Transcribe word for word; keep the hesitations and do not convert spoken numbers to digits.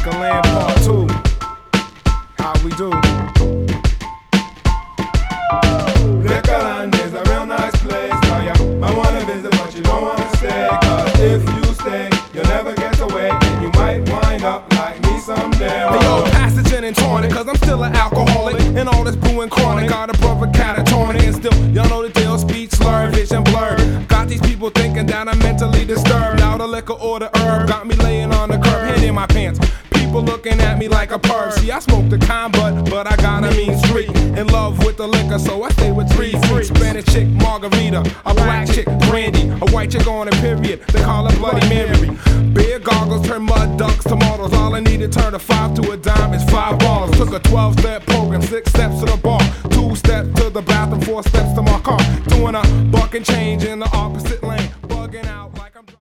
Liquor Land Part two. How we do? Liquorland is a real nice place. Now you might wanna visit, but you don't wanna stay. Cause if you stay, you'll never get away, and you might wind up like me someday. Hey yo, pass the gin and tonic, cause I'm still an alcoholic. And all this brewing chronic, got a brother catatonic. And still, y'all know the deal, speech slur, vision blurred. Got these people thinking that I'm mentally disturbed. Out of liquor or the herb, got me laying on the curb, hand in my pants. People looking at me like a perv. See, I smoke the kind, but, but I got a mean streak. In love with the liquor, so I stay with three freaks. Spanish chick, margarita, a black chick, brandy, a white chick on a period, they call her Bloody Mary. Beer goggles turn mud ducks to models. All I need to turn a five to a dime is five ballers. Took a twelve-step program, six steps to the bar, two steps to the bathroom, four steps to my car. Doing a buck and change in the opposite